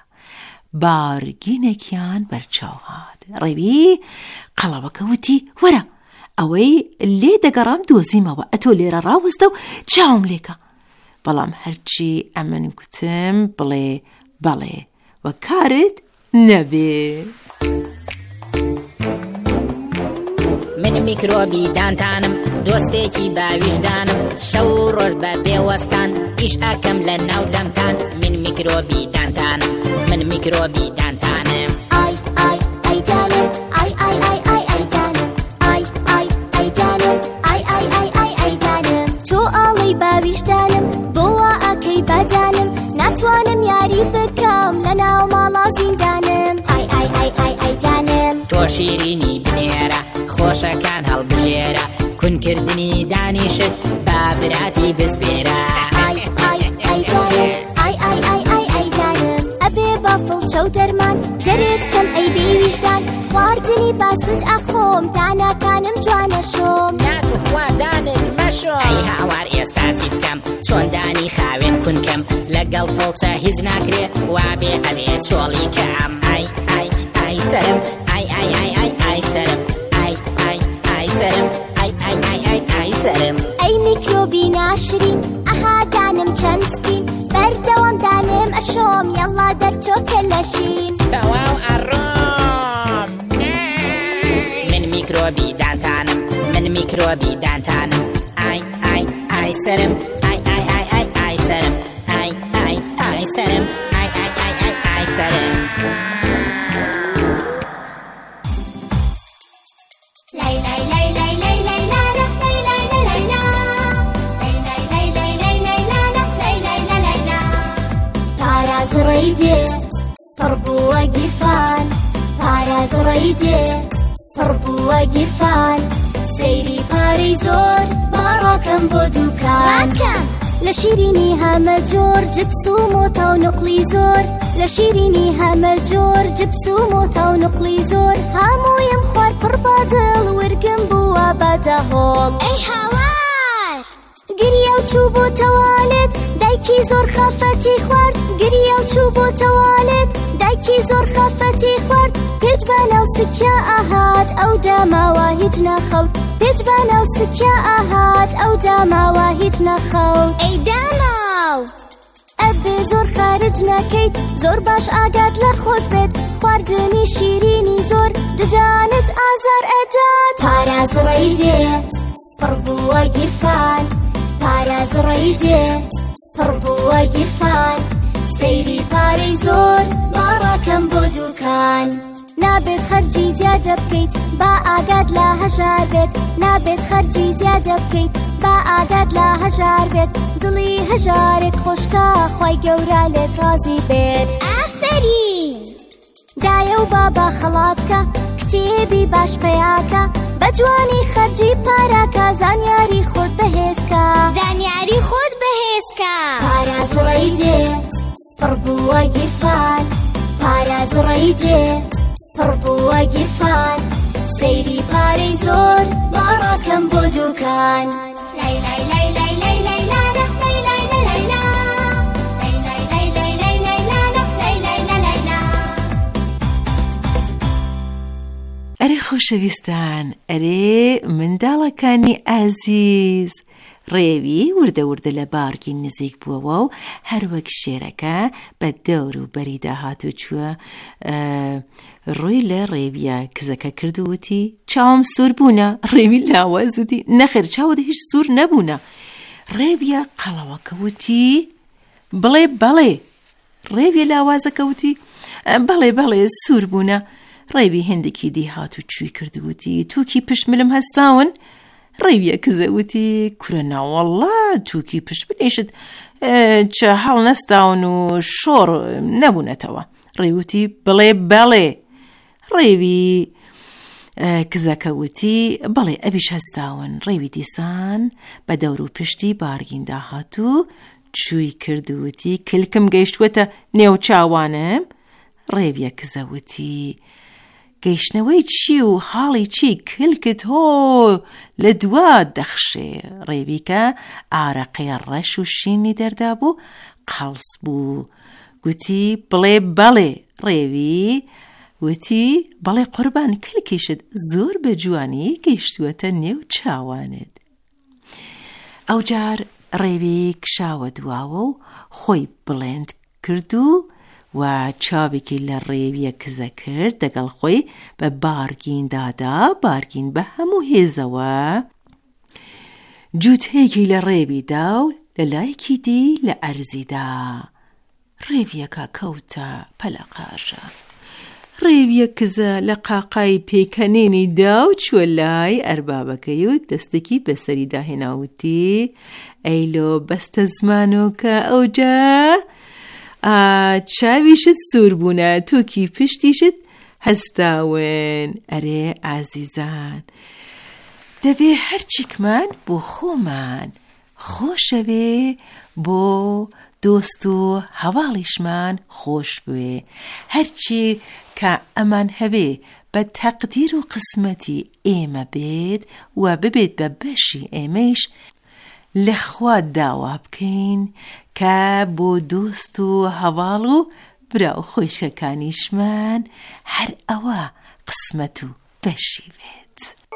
بارگینێکیان بەرچاو هات. ڕێوی قەڵەوەکە وتی وەرە ئەوەی لێ دەگەڕام دۆزیمەوە، ئەتۆ لێرە ڕاوەستە و چاوم لێکە. بەڵام هەرچی ئەمن گوتم بڵێ بەڵێ و کارت نەبێ. من میکرۆبی دانتانم دۆستێکی باویژدانم، شەو ڕۆژ بە بێوەستان ئیش ئەکەم لە ناو دەمتان. من میکرۆبی دانتانم من میکرۆبی دانتانم. ئای ئای ئەی دانم ئای ئای ئای ئای ئەی دانم ئای ئای ئەی دانم ئای ئای ئای ئای ئەی دانم. تۆ ئاڵی باویژدانم بۆ وا ئەکەی بەدانم، ناتوانم یاری بکەم لە ناو ماڵا زیندانم. ئای ئای ئای ئای ئەی دانم. تۆ شیرینی بنێرە خۆشەکان هەڵبژێرە، کونکردنی دانیشت با براتی بسپێرە. ئای ئای ئەی دانم ئای ئای ئای ئای ئەی دانم. ئەبێ بە فڵچە و دەرمان دەرێت کەم ئەی بێویژدان، خواردنی باسوود ئەخۆم داناکانم جوانە شۆم. ناتو خوا دانت مەشۆ. ئەی هاوار ئێستا چی بکەم چۆن دانی خاوێن کونکەم، لەگەڵ فڵچە هیچ ناکرێت وابێ ئەبێت چۆڵی کەم. ئای ئای ئای سەرم ئای ئای ئای ئای ئای سەرم ئای ئای ئای سەرم ئای ئای ئای ئای ئای سەرم. ئەی میکرۆبی ناشرین ئەها دانم چەند سپین، بەردەوام دانم ئەشۆم یەڵا دەرچۆکە لەشین. تەواو ئەڕۆم. من میکرۆبی دانتانم من میکرۆبی دانتانم. ئای ئای ئای سەرم ئای ئای ئای ئای ئای سەرم ئای ئای ئای سەرم ئای ئای ئای ئای ئای سەرم. ڕێیدێ پڕ بووە گیرفان، پاراز ڕێیدێ پڕ بووە گیرفان، سەیری پارەی زۆر باڕاکەم بۆ دووکان. لە شیرینی هەمە جۆر جبس و مۆتا و نوقلی زۆر، لە شیرینی هەمە جۆر جبس و مۆتا و نوقلی زۆر، هەموویم خوارد پڕ بەدڵ ورگم بووە بەدەهۆڵ. ئەی هاوار گریە و چوو بۆ تەوالێت، دایکی زۆر خەفەتی خوارد، گریە و چوو بۆ تەوالێت، دایکی زۆر خەفەتی خوارد، پێچ بە ناو سکیا ئاهات ئەو داماوە هیچ نەخەوت، پێچ بە ناو سکیا ئاهات ئەو داماوە هیچ نەخەوت. ئەی داماو ئەبێ زۆر خارج نەکەیت، زۆر باش ئاگات لە خۆت بێت، خواردنی شیرینی زۆر ددانت ئازار ئەدات. پاراز ڕێیدێ پڕ بووە گیرفان، پاراز ڕێیدێ پڕ بووە گیرفان، سەیری پارەی زۆر باڕاکەم بۆ دووکان. نابێت خەرجی زیادە بکەیت با ئاگات لە هەژار بێت، نابێت خەرجی زیادە بکەیت با ئاگات لە هەژار بێت دڵی هەژارێک خۆشکە خۆی گەورە لێت ڕازی بێت ئافرین دایە و بابا خەڵاتکە کتێبی باش پێیاکە بە جوانی خەرجی پارەکە زانیاری خۆت بەهێزکە زانیاری خۆت بەهێزکە پارازڕی دێ پڕ بووە گیرفان پارازڕی دێ پڕ بووە گیرفان سەیری پارەی زۆر باڕاکەم بۆ دوکان لای لای لای لای لای لای لارە لای لای لای لای لا لای لای لای لای لای لای لارە لای لای لای لای لا. ئەرێ خۆشەویستان، ئەرێ منداڵەکانی ئازیز، ڕێوی وردە وردە لە بارگی نزیک بووەوە و هەروەک شێرەکە بە دەور و بەریدا هاتو چووە ڕووی لە ڕێویە کزەکە کردووتی چاوم سوور بوونە. ڕێوی لاوازوتی نەخێر چاوت هیچ سوور نەبوونە. ڕێویە قەڵەوەکەوتی بڵێ بەڵێ. ڕێویە لاوازەکەوتی بەڵێ بەڵێ سوور بوونە. ڕێوی هێندێکی دی هاتو چووی کردووتی تووکی پشتملم هەستاون. ڕێویە کزەوتی کورە ناوەڵڵا تووکی پشت بنێشت چە هەڵ نەستاون و شۆڕ نەبوونەتەوە. ڕێوتی بڵێ بەڵێ. ڕێوی کزەکەوتی بەڵێ ئەویش هەستاون. ڕێوی دیسان بە دەور و پشتی بارگیندا هاتوو چووی کردووتی کلکم گەیشتوەتە نێو چاوانم. ڕێویە کزەوتی گەیشتنەوەی چی و حاڵی چی کلکت هۆ لە دوا دەخشێ. ڕێویکە ئارەقەی ڕەش و شینی دەردا بوو قەڵس بوو. گوتی بڵێ بەڵێ. ڕێوی وتی بەڵێ قوربان کلکیشت زۆر بە جوانی گەیشتووەتە نێو چاوانت. ئەوجار ڕێوی کشاوە دواوە و خۆی بڵێند کردو و چاوێکی لە ڕێویە کزە کرد دەگەڵ خۆی بە بارگین دادا. بارگین بە هەموو هێزەوە جووتەیەکی لە ڕێوی دا و لە لایەکی دی لە ئەرزیدا. ڕێویەکە کەوتە پەلەقاشە. ڕێویە کزە لە قاقای پێکەنێنی دا و چوە لای ئەربابەکەی و دەستێکی بەسەری داهێناوتی ئەیلۆ بەستە زمانۆکە ئەوجا چاویشت سوور بوونە تووکی پشتیشت هەستاون. ئەرێ ئازیزان، دەبێ هەرچیکمان بۆ خۆمان خۆشەوێ بۆ دۆست و هەواڵیشمان خۆش بوێ. هەرچی کە ئەمان هەبێ بە تەقدیر و قسمەتی ئێمە بێت و ببێت بە بەشی ئێمەش لەخوا داوا بکەین کە بۆ دۆست و هەواڵ و براو خۆشکەکانیشمان هەر ئەوە قسمەت و بەشی بێت.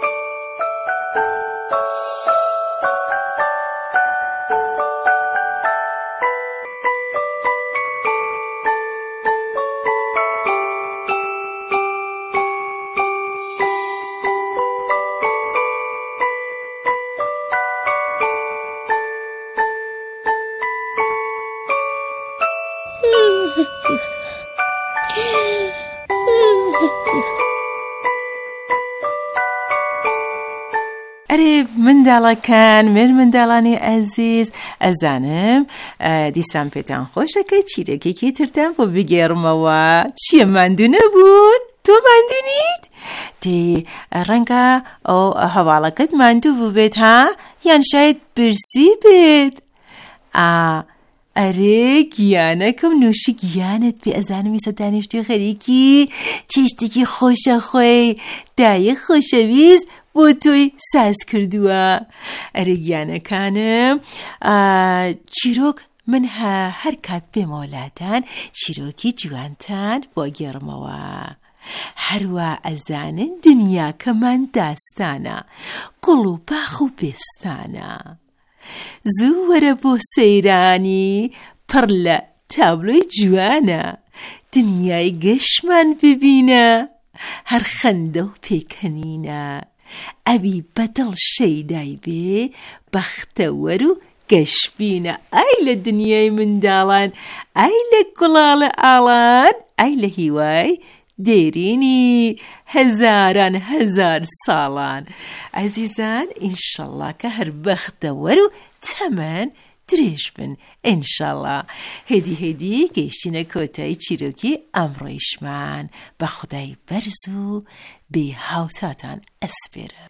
ئەرێ منداڵەکان، من منداڵانی ئەزیز، ئەزانم دیسان پێتان خۆشەکە چیرەکێکی ترتان بۆ بگێڕمەوە. چییە ماندوو نەبوون؟ تۆ ماندوونیت؟ تێ ڕەنگە ئەو هەواڵەکەت ماندوو بوو بێت ها؟ یان شاید برسی بێت. ئا ئەرێ گیانەکەم نووشی گیانت بێ. ئەزانم ئیسە دانیشتی خەریکی چێشتێکی خۆشە خۆی دایە خۆشەویست بۆ تۆی ساز کردووە. ئەرێ گیانەکانم، چیرۆک من هەر کات بێمەوەلاتان چیرۆکی جوانتان بۆ گێڕمەوە. هەروە ئەزانن دنیاکەمان داستانە، گوڵ و باخ و بێستانە. زوو وەرە بۆ سەیرانی پڕ لە تابلۆی جوانە. دنیای گەشمان ببینە هەر خەندە و پێکەنینە. ئەوی بەدڵ شەیدای بێ بەختەوەر و گەشبینە. ئای لە دنیای منداڵان، ئای لە گوڵاڵە ئاڵان، ئای لە هیوای دێرینی هەزاران هەزار ساڵان. عەزیزان، ئینشەڵڵا کە هەر بەختەوەر و تەمەن درێژ بن ئینشەڵڵا. هێدی هێدی گەیشتینە کۆتایی چیرۆکی ئەمڕۆیشمان. بە خودای بەرز و بێ هاوتاتان ئەسپێرم.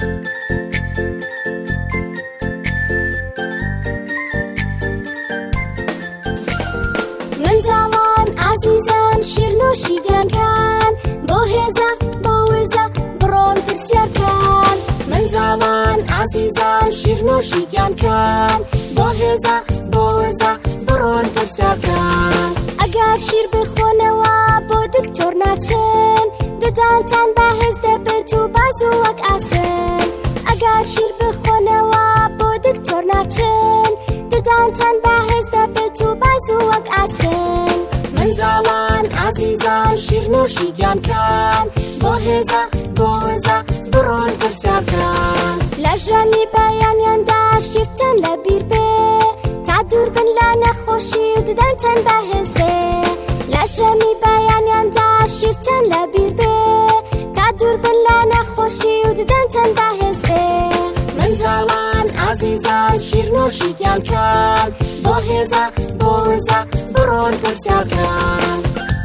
منداڵان ئازیزان، شیرنۆشی گیانکان، بۆ هێزە بۆ وێزە بڕۆن پرسیارکان. منداڵان ئازیزان، شیرنۆشی گیانکان، بۆ هێزە بۆ وێزە بڕۆن پرسیارکان. ئەگەر شیر بخۆنەوە بۆ دکتۆر ناچن، ددانتان بەهێز دەبێت و باز و وەک ئاسن. ئەگەر شیر بخۆنەوە بۆ دکتۆر ناچن، ددانتان بەهێز دەبێت و باز و وەک ئاسن. منداڵان ئازیزان، شیرنۆشی گیانکان، بۆ هێزە بۆ وێزە بڕۆن پرسیارکان. لە ژەمی بەیانیاندا شیرتان لەبیر بێ، تا دوور بن لە نەخۆشی و ددانتان بەهێز بێ. لە ژەمی بەیانیاندا شیرتان لەبیر بێ، تا دوور بن لە نەخۆشی و ددانتان بەهێز بێ. منداڵان ئازیزان، شیرنۆشی گیانکان، بۆ هێزە بۆ وێزە بڕۆن پرسیارکان.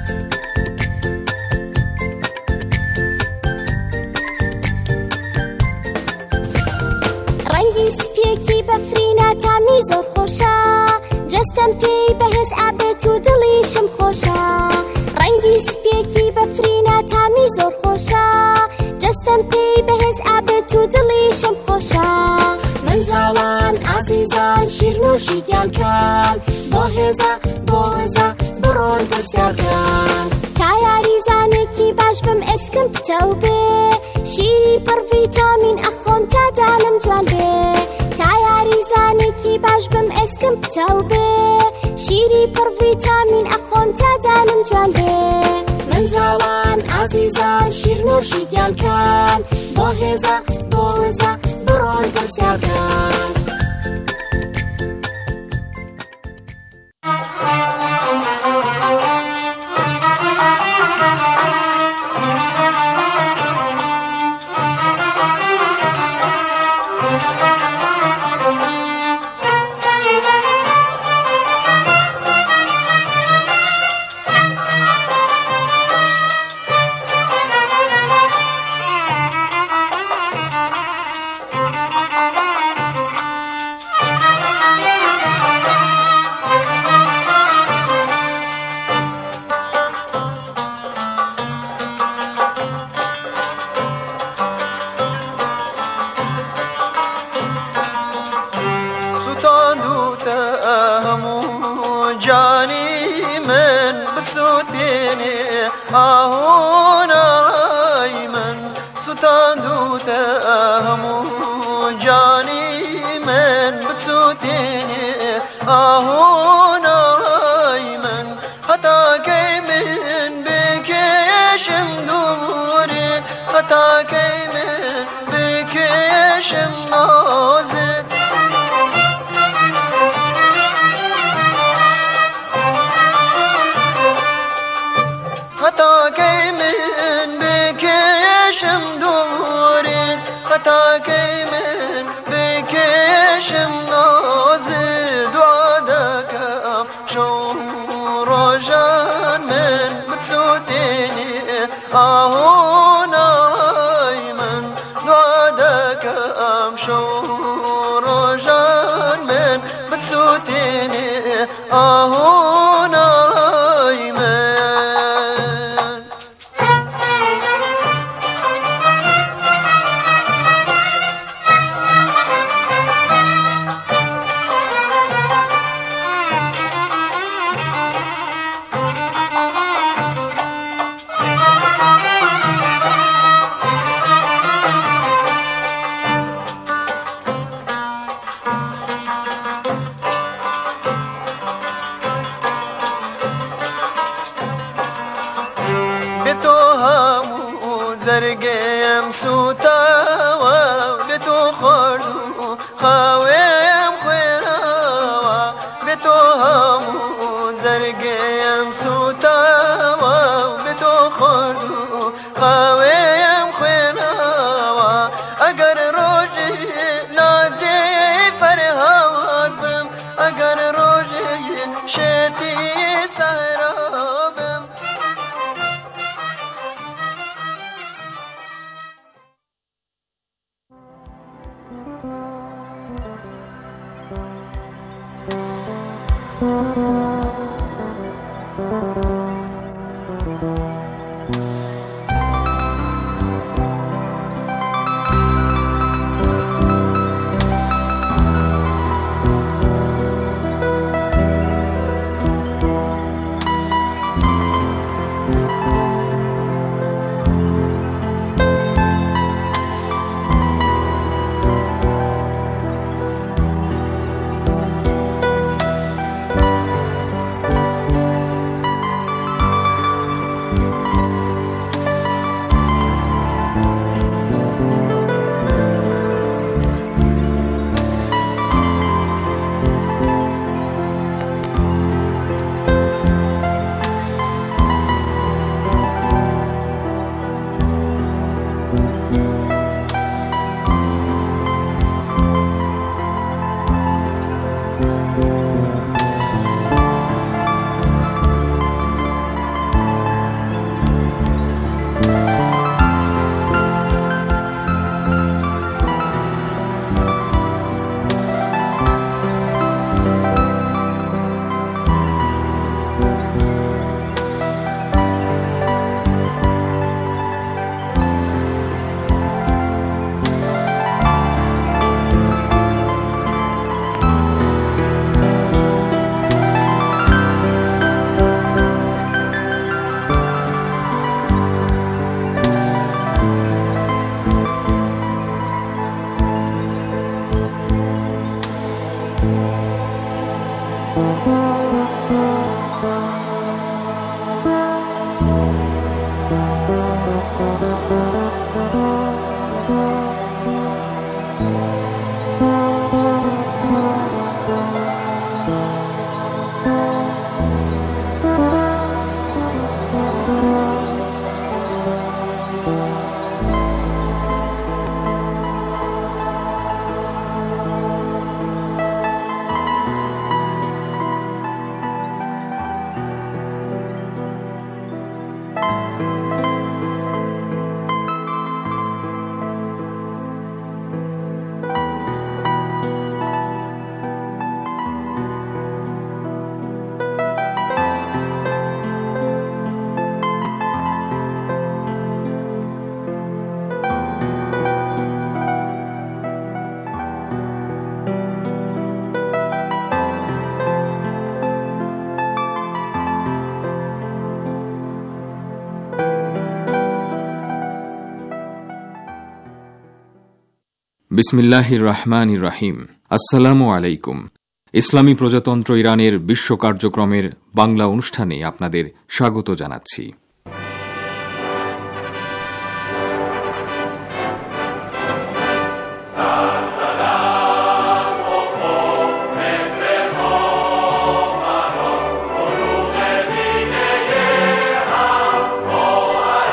ڕەنگی سپیەکی بەفرینە تامی زۆر خۆشە، جەستەم پێی بەهێز ئابێت و دڵیشم خۆشە. ڕەنگی سپیەکی بەفرینە تامی زۆر خۆشە، جەستەم پێی بەهێز ئابێت و دڵیشم خۆشە. منداڵان ئازیزان، شیرنۆشی گیانکان، بۆ هێزە بۆ وێزە بڕۆن پرسیارکان. تا یاریزانێکی باش بم ئێسکم پتە بێ، شیری پڕ ڤیتامین ئەخۆم تا دانم جوان بێ. تا یاریزانێکی باش بم ئێسکم پتە بێ، شیری پڕ ڤیتامین ئەخۆم تا دانم جوان بێ. منداڵان ئازیزان، شیرنۆشی گیانکان، بۆ هێزە بۆ وێزە بڕۆن پرسیارکان. زەرگەم سوتاوە بێ تۆ خۆرد و خاوێم خوێناوە بێ تۆ هەموو زەرگەم سوتاوە بێ تۆ خۆرد خورد و خاوێم خوێناوە ئەگەر ڕۆژی لاجێ فەرهاد بم ئەگەر ڕۆژی شێتی سەهرا بم বিসমিল্লাহির রহমানির রহিম। আসসালামু আলাইকুম। ইসলামী প্রজাতন্ত্র ইরানের বিশ্ব কার্যক্রমের বাংলা অনুষ্ঠানে আপনাদের স্বাগত জানাচ্ছি।